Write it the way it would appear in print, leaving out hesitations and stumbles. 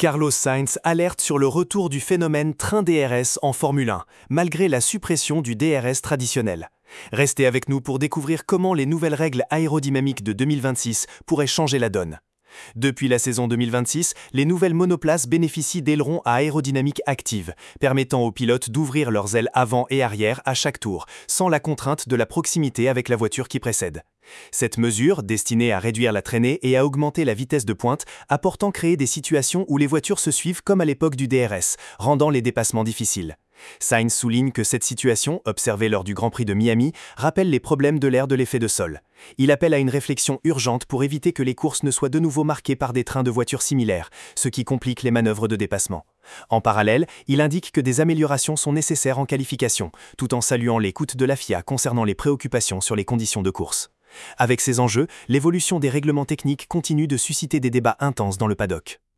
Carlos Sainz alerte sur le retour du phénomène train DRS en Formule 1, malgré la suppression du DRS traditionnel. Restez avec nous pour découvrir comment les nouvelles règles aérodynamiques de 2026 pourraient changer la donne. Depuis la saison 2026, les nouvelles monoplaces bénéficient d'ailerons à aérodynamique active, permettant aux pilotes d'ouvrir leurs ailes avant et arrière à chaque tour, sans la contrainte de la proximité avec la voiture qui précède. Cette mesure, destinée à réduire la traînée et à augmenter la vitesse de pointe, a pourtant créé des situations où les voitures se suivent comme à l'époque du DRS, rendant les dépassements difficiles. Sainz souligne que cette situation, observée lors du Grand Prix de Miami, rappelle les problèmes de l'ère de l'effet de sol. Il appelle à une réflexion urgente pour éviter que les courses ne soient de nouveau marquées par des trains de voitures similaires, ce qui complique les manœuvres de dépassement. En parallèle, il indique que des améliorations sont nécessaires en qualification, tout en saluant l'écoute de la FIA concernant les préoccupations sur les conditions de course. Avec ces enjeux, l'évolution des règlements techniques continue de susciter des débats intenses dans le paddock.